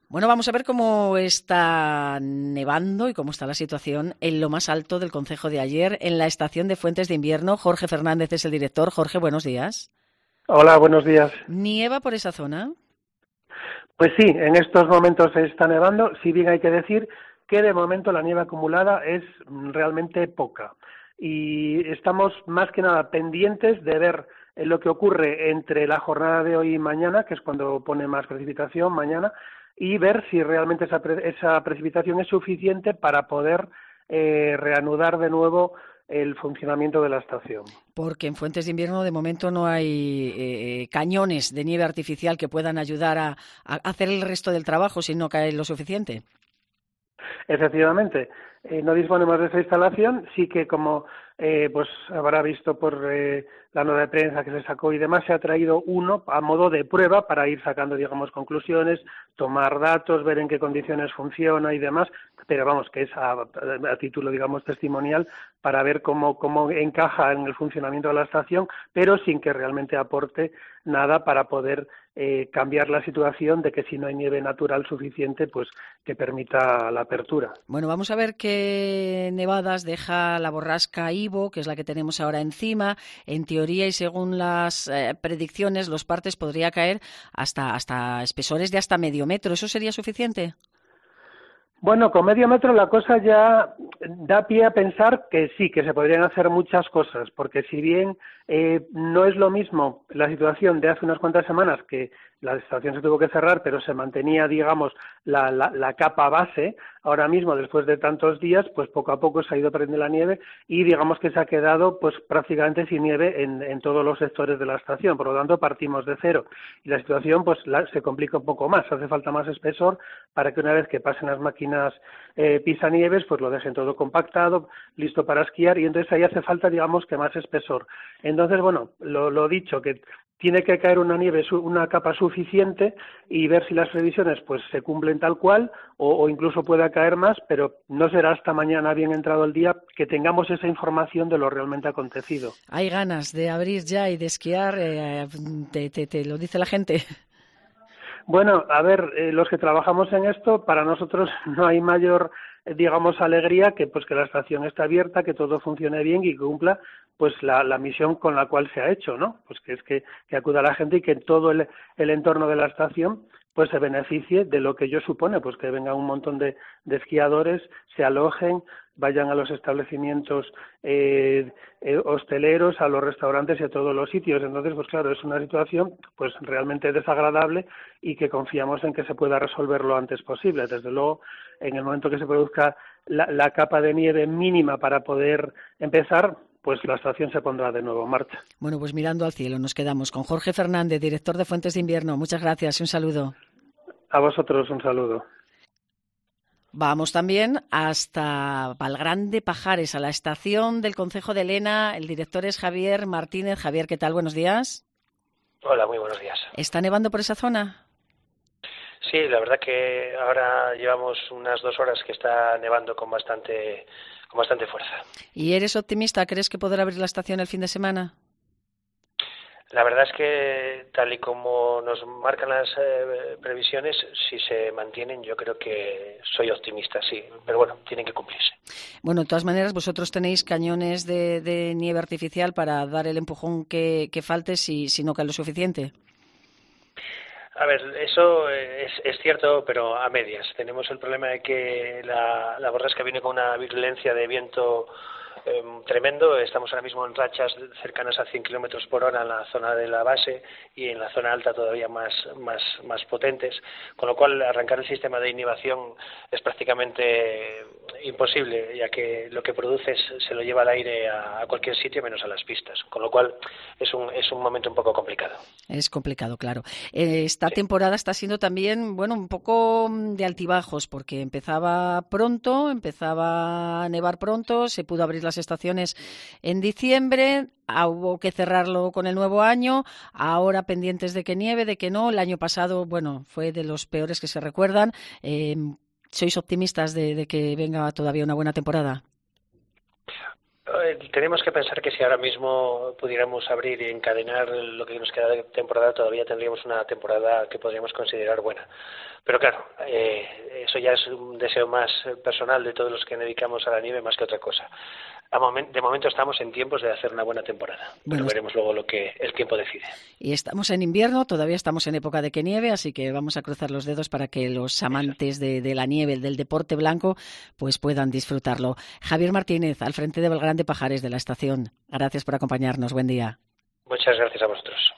Bueno, vamos a ver cómo está nevando y cómo está la situación en lo más alto del concejo de Aller, en la estación de Fuentes de Invierno. Jorge Fernández es el director. Jorge, buenos días. Hola, buenos días. ¿Nieva por esa zona? Pues sí, en estos momentos está nevando, si bien hay que decir que de momento la nieve acumulada es realmente poca. Y estamos más que nada pendientes de ver lo que ocurre entre la jornada de hoy y mañana, que es cuando pone más precipitación mañana, y ver si realmente esa precipitación es suficiente para poder reanudar de nuevo el funcionamiento de la estación. Porque en Fuentes de Invierno de momento no hay cañones de nieve artificial que puedan ayudar a hacer el resto del trabajo si no cae lo suficiente. Efectivamente, no disponemos de esa instalación, sí que como pues habrá visto por la nota de prensa que se sacó y demás, se ha traído uno a modo de prueba para ir sacando, digamos, conclusiones, tomar datos, ver en qué condiciones funciona y demás, pero vamos, que es a título, digamos, testimonial para ver cómo encaja en el funcionamiento de la estación, pero sin que realmente aporte nada para poder cambiar la situación de que si no hay nieve natural suficiente, pues que permita la apertura. Bueno, vamos a ver qué nevadas deja la borrasca Ivo, que es la que tenemos ahora encima. En teoría y según las predicciones, los partes podría caer hasta espesores de hasta medio metro. ¿Eso sería suficiente? Bueno, con medio metro la cosa ya da pie a pensar que sí, que se podrían hacer muchas cosas, porque si bien no es lo mismo la situación de hace unas cuantas semanas, que la estación se tuvo que cerrar, pero se mantenía, digamos, la capa base, ahora mismo, después de tantos días, pues poco a poco se ha ido perdiendo la nieve y digamos que se ha quedado pues prácticamente sin nieve en todos los sectores de la estación, por lo tanto partimos de cero. Y la situación pues se complica un poco más, hace falta más espesor para que una vez que pasen las máquinas pisanieves, pues lo dejen todo compactado, listo para esquiar, y entonces ahí hace falta, digamos, que más espesor. Entonces, bueno, lo dicho, que tiene que caer una nieve, una capa suficiente y ver si las previsiones pues se cumplen tal cual o incluso pueda caer más, pero no será hasta mañana, bien entrado el día, que tengamos esa información de lo realmente acontecido. Hay ganas de abrir ya y de esquiar, te lo dice la gente. Bueno, a ver, los que trabajamos en esto, para nosotros no hay mayor, digamos, alegría que pues que la estación esté abierta, que todo funcione bien y que cumpla pues la misión con la cual se ha hecho, ¿no? Pues que es que acuda la gente y que todo el entorno de la estación pues se beneficie de lo que ello supone, pues que venga un montón de esquiadores, se alojen, vayan a los establecimientos hosteleros, a los restaurantes y a todos los sitios. Entonces, pues claro, es una situación pues realmente desagradable y que confiamos en que se pueda resolver lo antes posible. Desde luego, en el momento que se produzca la capa de nieve mínima para poder empezar, pues la estación se pondrá de nuevo en marcha. Bueno, pues mirando al cielo nos quedamos con Jorge Fernández, director de Fuentes de Invierno. Muchas gracias y un saludo. A vosotros un saludo. Vamos también hasta Valgrande Pajares, a la estación del concejo de Lena. El director es Javier Martínez. Javier, ¿qué tal? Buenos días. Hola, muy buenos días. ¿Está nevando por esa zona? Sí, la verdad que ahora llevamos unas 2 horas que está nevando con bastante fuerza. ¿Y eres optimista? ¿Crees que podrá abrir la estación el fin de semana? La verdad es que tal y como nos marcan las previsiones, si se mantienen, yo creo que soy optimista, sí. Pero bueno, tienen que cumplirse. Bueno, de todas maneras, vosotros tenéis cañones de nieve artificial para dar el empujón que falte si no cae lo suficiente. A ver, eso es cierto, pero a medias. Tenemos el problema de que la borrasca viene con una virulencia de viento tremendo. Estamos ahora mismo en rachas cercanas a 100 kilómetros por hora en la zona de la base y en la zona alta todavía más potentes, con lo cual arrancar el sistema de inhibición es prácticamente imposible, ya que lo que produce se lo lleva al aire a cualquier sitio menos a las pistas, con lo cual es un momento un poco complicado. Es complicado, claro. Esta temporada está siendo también, bueno, un poco de altibajos, porque empezaba a nevar pronto, se pudo abrir las estaciones en diciembre, hubo que cerrarlo con el nuevo año, ahora pendientes de que nieve, de que no. El año pasado, bueno, fue de los peores que se recuerdan. ¿Sois optimistas de que venga todavía una buena temporada? tenemos que pensar que si ahora mismo pudiéramos abrir y encadenar lo que nos queda de temporada, todavía tendríamos una temporada que podríamos considerar buena. Pero claro, eso ya es un deseo más personal de todos los que dedicamos a la nieve más que otra cosa. De momento estamos en tiempos de hacer una buena temporada, pero veremos luego lo que el tiempo decide. Y estamos en invierno, todavía estamos en época de que nieve, así que vamos a cruzar los dedos para que los amantes de la nieve, del deporte blanco, pues puedan disfrutarlo. Javier Martínez, al frente de Belgrande Pajares de la estación. Gracias por acompañarnos. Buen día. Muchas gracias a vosotros.